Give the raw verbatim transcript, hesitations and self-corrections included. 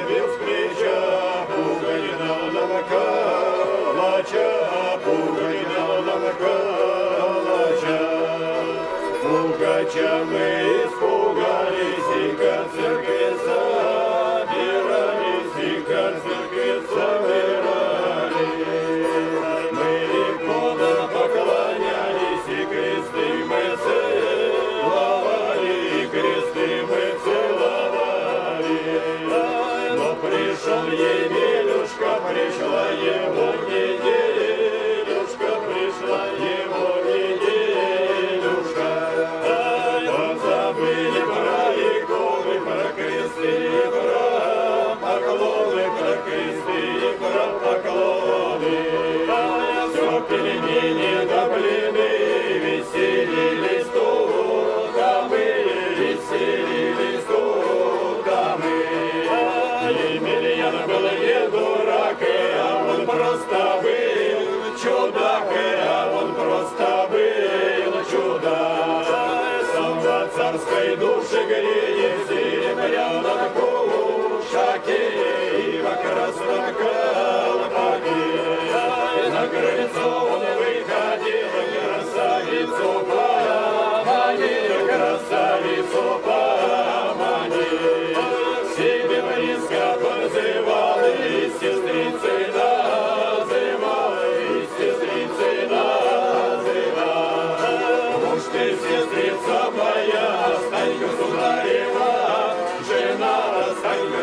свил с плеча, пуга не дал нам калача, пуга не дал нам калача. Пугача мы испугались, и к церкви собирались, и к церкви собирались. Мы иконам поклонялись, и кресты мы целовали, и кресты мы целовали. Но пришел Емелюшка, пришла его неделюшка, пришла его неделюшка. Позабыли про иконы, про кресты, про поклоны, про кресты, про поклоны. Все пельмени да блины, веселились тут, а мы веселились тут, а мы. Емельян был не дурак, а он просто был чудак, а он просто был чудак. Сам в царской душе греет серебряном кушаке и в красном колпаке. На крыльцо он выходил, красавицу поманил, красавицу поманил. Себе близко подзывал и сестрицей называл, и сестрицей называл. Уж ты, сестрица моя, стань государева жена, стань